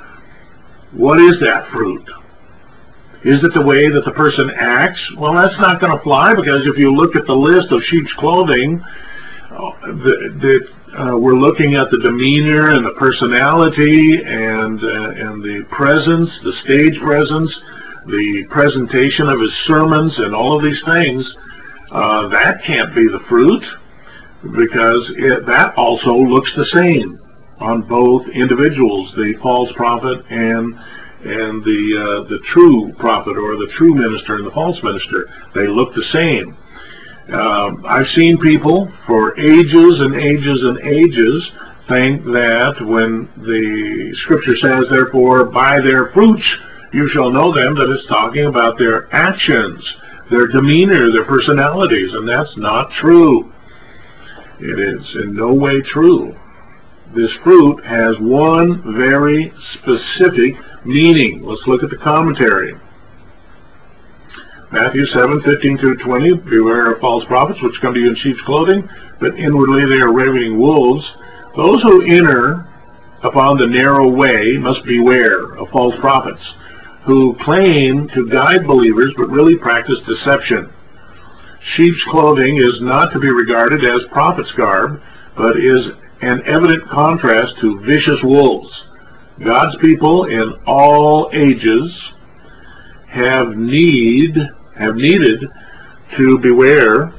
what is that fruit? Is it the way that the person acts? Well, that's not going to fly, because if you look at the list of sheep's clothing, that uh, we're looking at the demeanor and the personality and uh, and the presence, the stage presence, the presentation of his sermons, and all of these things. Uh, that can't be the fruit, because it, that also looks the same on both individuals, the false prophet and and the uh, the true prophet, or the true minister and the false minister. They look the same. Um, I've seen people for ages and ages and ages think that when the scripture says, therefore, by their fruits you shall know them, that it's talking about their actions, their demeanor, their personalities, and that's not true. It is in no way true. This fruit has one very specific meaning. Let's look at the commentary. Matthew seven, fifteen through twenty, beware of false prophets, which come to you in sheep's clothing, but inwardly they are ravening wolves. Those who enter upon the narrow way must beware of false prophets, who claim to guide believers, but really practice deception. Sheep's clothing is not to be regarded as prophet's garb, but is an evident contrast to vicious wolves. God's people in all ages have need have needed to beware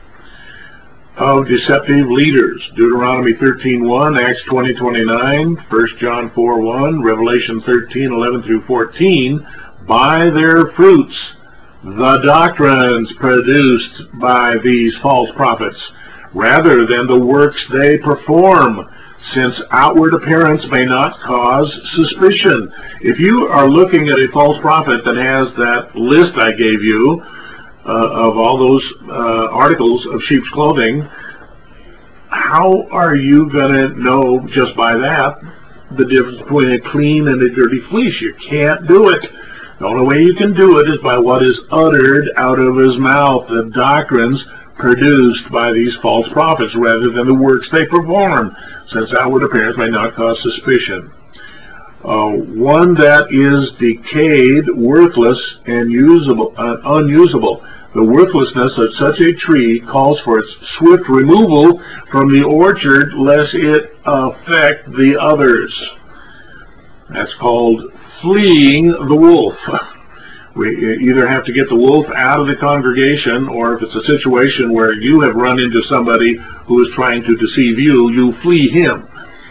of deceptive leaders. Deuteronomy thirteen one, Acts twenty twenty-nine, First John four one, Revelation thirteen eleven through fourteen. By their fruits, the doctrines produced by these false prophets, rather than the works they perform, since outward appearance may not cause suspicion. If you are looking at a false prophet that has that list I gave you uh, of all those uh, articles of sheep's clothing, how are you going to know just by that the difference between a clean and a dirty fleece? You can't do it. The only way you can do it is by what is uttered out of his mouth, the doctrines produced by these false prophets, rather than the works they perform, since outward appearance may not cause suspicion. Uh, one that is decayed, worthless, and usable, uh, unusable. The worthlessness of such a tree calls for its swift removal from the orchard, lest it affect the others. That's called fleeing the wolf. We either have to get the wolf out of the congregation, or if it's a situation where you have run into somebody who is trying to deceive you, you flee him.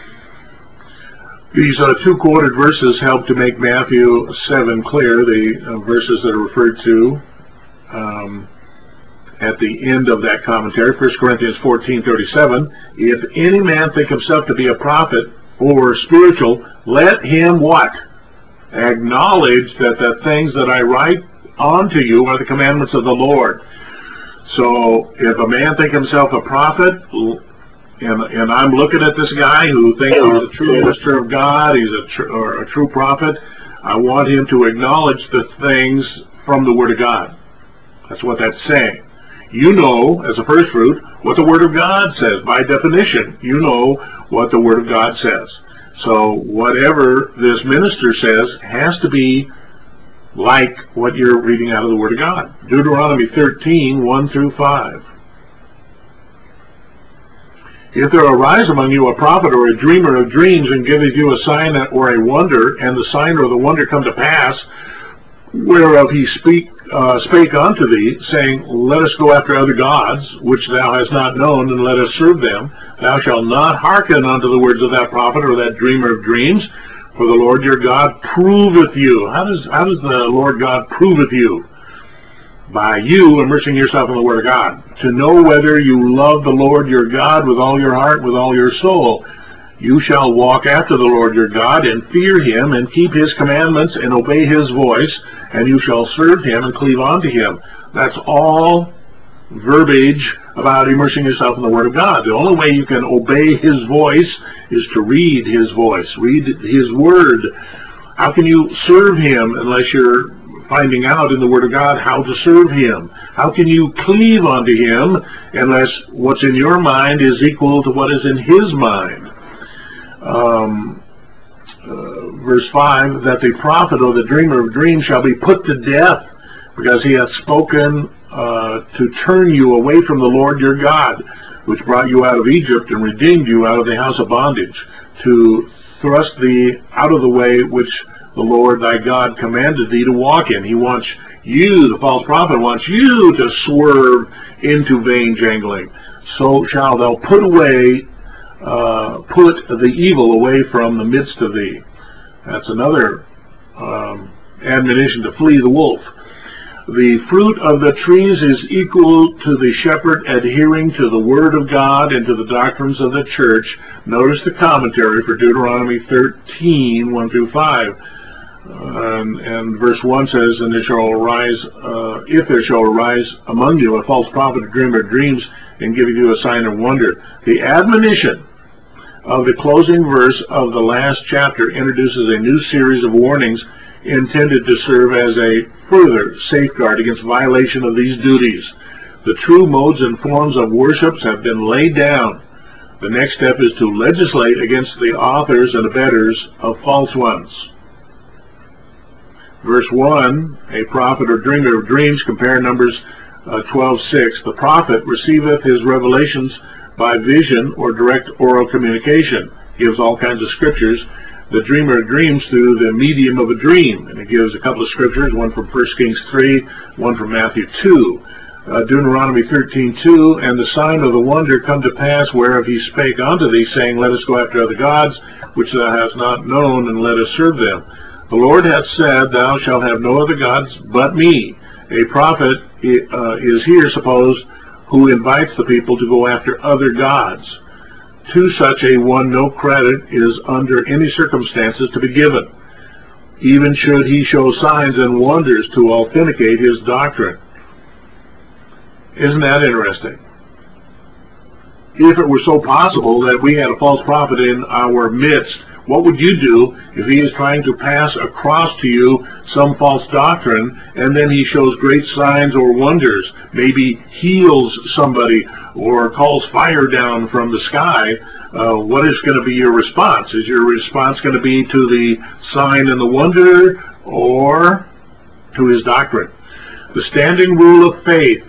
These uh, two quoted verses help to make Matthew seven clear, the uh, verses that are referred to um, at the end of that commentary. First Corinthians fourteen thirty-seven, if any man think himself to be a prophet or spiritual, let him what? Acknowledge that the things that I write unto you are the commandments of the Lord. So if a man think himself a prophet, and, and I'm looking at this guy who thinks he's a true minister of God, he's a, tr or a true prophet, I want him to acknowledge the things from the Word of God. That's what that's saying. You know, as a first fruit, what the Word of God says. By definition, you know what the Word of God says. So whatever this minister says has to be like what you're reading out of the Word of God. Deuteronomy thirteen, one through five. If there arise among you a prophet or a dreamer of dreams, and giveth you a sign or a wonder, and the sign or the wonder come to pass, whereof he speak, uh, spake unto thee, saying, let us go after other gods, which thou hast not known, and let us serve them, thou shalt not hearken unto the words of that prophet or that dreamer of dreams, for the Lord your God proveth you. How does, how does the Lord God proveth you? By you immersing yourself in the Word of God, to know whether you love the Lord your God with all your heart, with all your soul. You shall walk after the Lord your God, and fear him, and keep his commandments, and obey his voice, and you shall serve him and cleave unto him. That's all verbiage about immersing yourself in the Word of God. The only way you can obey his voice is to read his voice, read his Word. How can you serve him unless you're finding out in the Word of God how to serve him? How can you cleave unto him unless what's in your mind is equal to what is in his mind? Um, uh, verse five, that the prophet or the dreamer of dreams shall be put to death, because he hath spoken uh, to turn you away from the Lord your God, which brought you out of Egypt and redeemed you out of the house of bondage, to thrust thee out of the way which the Lord thy God commanded thee to walk in. He wants you, the false prophet wants you to swerve into vain jangling. So shalt thou put away, uh, put the evil away from the midst of thee. That's another um, admonition to flee the wolf. The fruit of the trees is equal to the shepherd adhering to the word of God and to the doctrines of the church. Notice the commentary for Deuteronomy thirteen, one through five. Uh, and, and verse one says, And there shall arise, uh, if there shall arise among you a false prophet, a dreamer of dreams, and give you a sign of wonder. The admonition of the closing verse of the last chapter introduces a new series of warnings intended to serve as a further safeguard against violation of these duties. The true modes and forms of worships have been laid down. The next step is to legislate against the authors and abettors of false ones. Verse one, a prophet or dreamer of dreams, compare Numbers uh, twelve six. The prophet receiveth his revelations by vision or direct oral communication. Gives all kinds of scriptures. The dreamer of dreams through the medium of a dream. And it gives a couple of scriptures, one from First Kings three, one from Matthew two. Uh, Deuteronomy thirteen two, And the sign of the wonder come to pass whereof he spake unto thee, saying, Let us go after other gods, which thou hast not known, and let us serve them. The Lord hath said, Thou shalt have no other gods but me. A prophet uh, is here, suppose, who invites the people to go after other gods. To such a one no credit is under any circumstances to be given, even should he show signs and wonders to authenticate his doctrine. Isn't that interesting? If it were so possible that we had a false prophet in our midst, what would you do if he is trying to pass across to you some false doctrine, and then he shows great signs or wonders, maybe heals somebody or calls fire down from the sky? Uh, what is going to be your response? Is your response going to be to the sign and the wonder, or to his doctrine? The standing rule of faith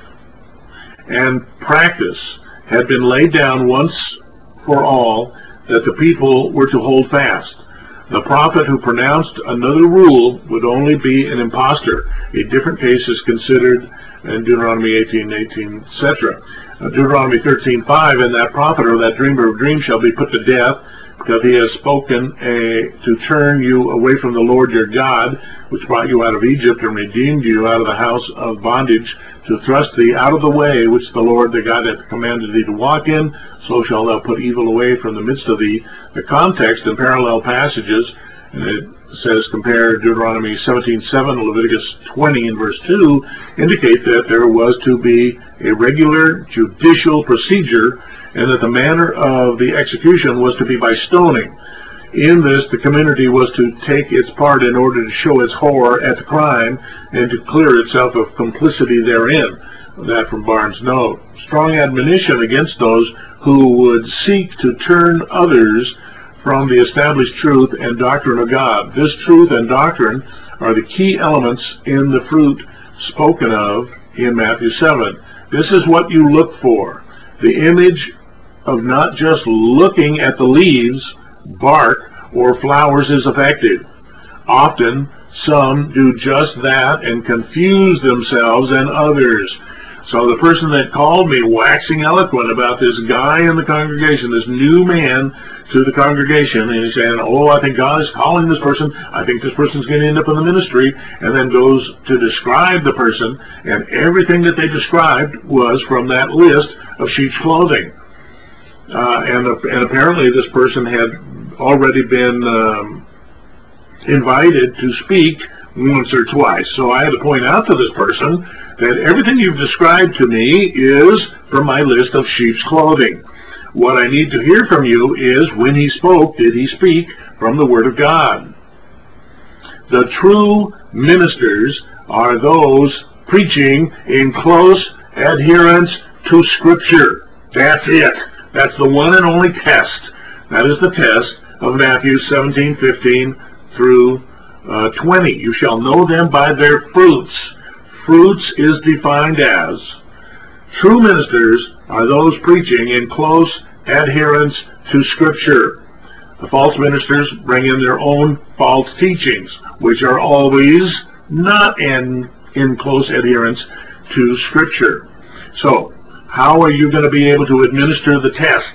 and practice had been laid down once for all, that the people were to hold fast. The prophet who pronounced another rule would only be an impostor. A different case is considered in Deuteronomy eighteen eighteen, et cetera. Uh, Deuteronomy thirteen five, And that prophet or that dreamer of dreams shall be put to death, because he has spoken a, to turn you away from the Lord your God, which brought you out of Egypt and redeemed you out of the house of bondage, to thrust thee out of the way which the Lord thy God hath commanded thee to walk in, so shalt thou put evil away from the midst of thee. The context in parallel passages, and it says compare Deuteronomy seventeen seven, Leviticus twenty and verse two, indicate that there was to be a regular judicial procedure, and that the manner of the execution was to be by stoning. In this, the community was to take its part in order to show its horror at the crime and to clear itself of complicity therein. That from Barnes' note. Strong admonition against those who would seek to turn others from the established truth and doctrine of God. This truth and doctrine are the key elements in the fruit spoken of in Matthew seven. This is what you look for. The image of not just looking at the leaves, bark, or flowers is effective. Often, some do just that and confuse themselves and others. So the person that called me waxing eloquent about this guy in the congregation, this new man to the congregation, and he's saying, oh, I think God is calling this person, I think this person's going to end up in the ministry, and then goes to describe the person, and everything that they described was from that list of sheep's clothing. Uh, and, uh, and apparently this person had already been um, invited to speak once or twice. So I had to point out to this person that everything you've described to me is from my list of sheep's clothing. What I need to hear from you is, when he spoke, did he speak from the Word of God? The true ministers are those preaching in close adherence to Scripture. That's it. That's the one and only test. That is the test of Matthew seventeen fifteen through uh, twenty. You shall know them by their fruits. fruits is defined as, true ministers are those preaching in close adherence to Scripture. The false ministers bring in their own false teachings, which are always not in, in close adherence to Scripture. So, how are you going to be able to administer the test?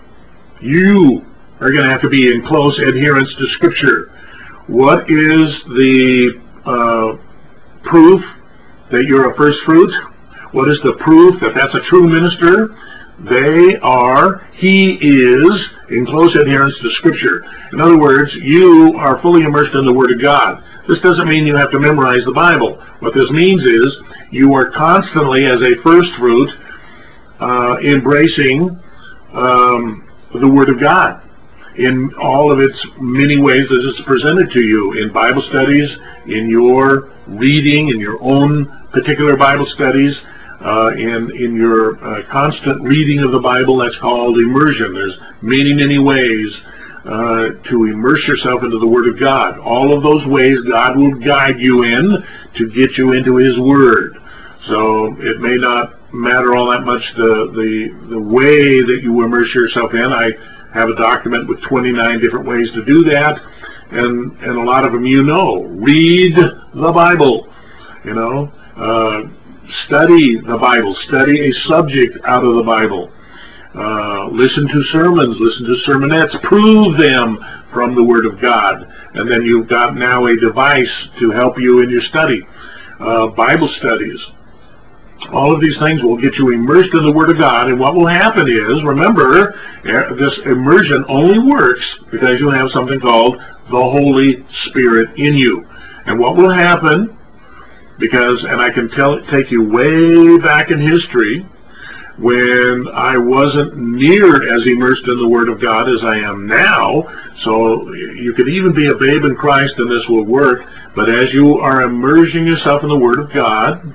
You are going to have to be in close adherence to Scripture. What is the uh, proof that you're a first fruit? What is the proof that that's a true minister? They are, he is, in close adherence to Scripture. In other words, you are fully immersed in the Word of God. This doesn't mean you have to memorize the Bible. What this means is you are constantly, as a first fruit, uh, embracing um, the Word of God in all of its many ways that it's presented to you, in Bible studies, in your reading, in your own particular Bible studies, uh, in, in your uh, constant reading of the Bible. That's called immersion. There's many, many ways uh, to immerse yourself into the Word of God. All of those ways God will guide you in to get you into His Word. So it may not matter all that much the, the, the way that you immerse yourself in. I have a document with twenty-nine different ways to do that, and and a lot of them you know. Read the Bible, you know, uh, study the Bible, study a subject out of the Bible, uh, listen to sermons, listen to sermonettes, prove them from the Word of God, and then you've got now a device to help you in your study. Uh, Bible studies. All of these things will get you immersed in the Word of God, and what will happen is, remember, this immersion only works because you have something called the Holy Spirit in you. And what will happen, because, and I can tell, take you way back in history, when I wasn't near as immersed in the Word of God as I am now, so you could even be a babe in Christ and this will work, but as you are immersing yourself in the Word of God,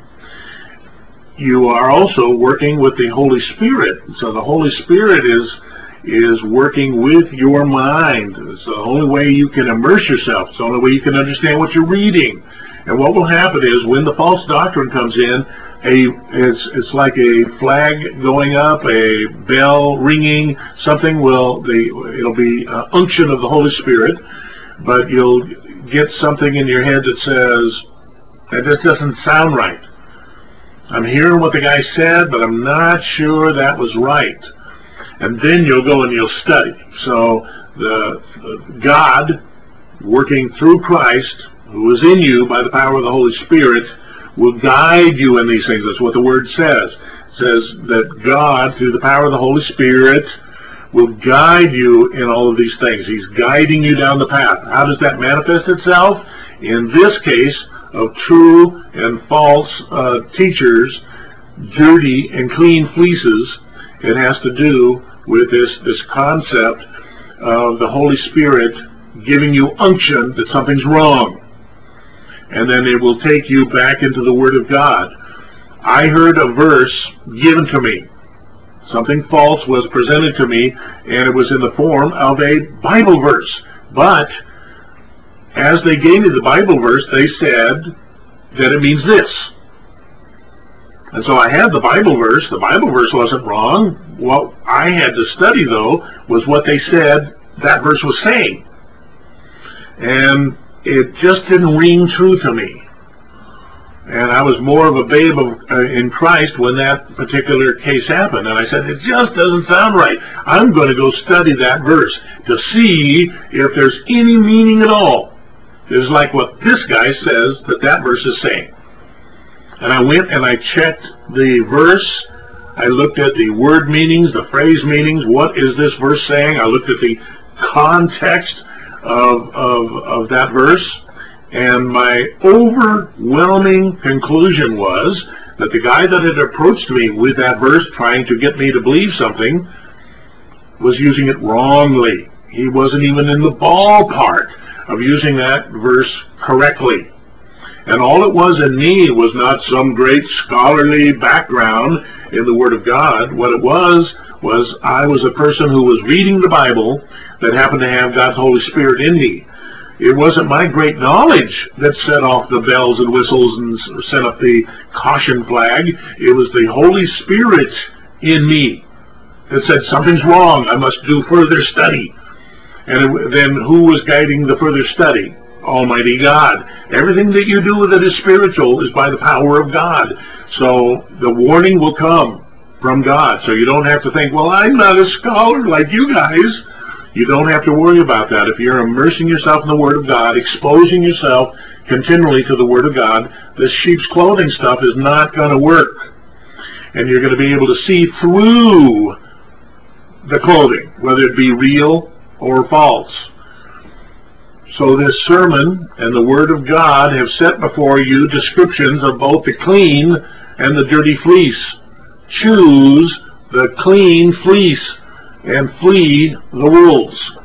you are also working with the Holy Spirit. So the Holy Spirit is is working with your mind. It's the only way you can immerse yourself. It's the only way you can understand what you're reading. And what will happen is when the false doctrine comes in, a it's it's like a flag going up, a bell ringing. Something will the it'll be uh, unction of the Holy Spirit, but you'll get something in your head that says that this doesn't sound right. I'm hearing what the guy said, but I'm not sure that was right. And then you'll go and you'll study. So the, the God, working through Christ, who is in you by the power of the Holy Spirit, will guide you in these things. That's what the Word says. It says that God, through the power of the Holy Spirit, will guide you in all of these things. He's guiding you down the path. How does that manifest itself? In this case, of true and false uh, teachers, dirty and clean fleeces. It has to do with this, this concept of the Holy Spirit giving you unction that something's wrong. And then it will take you back into the Word of God. I heard a verse given to me. Something false was presented to me, and it was in the form of a Bible verse. But as they gave me the Bible verse, they said that it means this. And so I had the Bible verse. The Bible verse wasn't wrong. What I had to study, though, was what they said that verse was saying. And it just didn't ring true to me. And I was more of a babe of, uh, in Christ when that particular case happened. And I said, it just doesn't sound right. I'm going to go study that verse to see if there's any meaning at all. It's like what this guy says that that verse is saying. And I went and I checked the verse. I looked at the word meanings, the phrase meanings. What is this verse saying? I looked at the context of, of, of that verse. And my overwhelming conclusion was that the guy that had approached me with that verse, trying to get me to believe something, was using it wrongly. He wasn't even in the ballpark of using that verse correctly. And all it was in me was not some great scholarly background in the Word of God. What it was, was I was a person who was reading the Bible that happened to have God's Holy Spirit in me. It wasn't my great knowledge that set off the bells and whistles and set up the caution flag. It was the Holy Spirit in me that said, something's wrong, I must do further study. And then who was guiding the further study? Almighty God. Everything that you do that is spiritual is by the power of God. So the warning will come from God. So you don't have to think, well, I'm not a scholar like you guys. You don't have to worry about that. If you're immersing yourself in the Word of God, exposing yourself continually to the Word of God, this sheep's clothing stuff is not going to work. And you're going to be able to see through the clothing, whether it be real or false. So this sermon and the Word of God have set before you descriptions of both the clean and the dirty fleece. Choose the clean fleece and flee the wolves.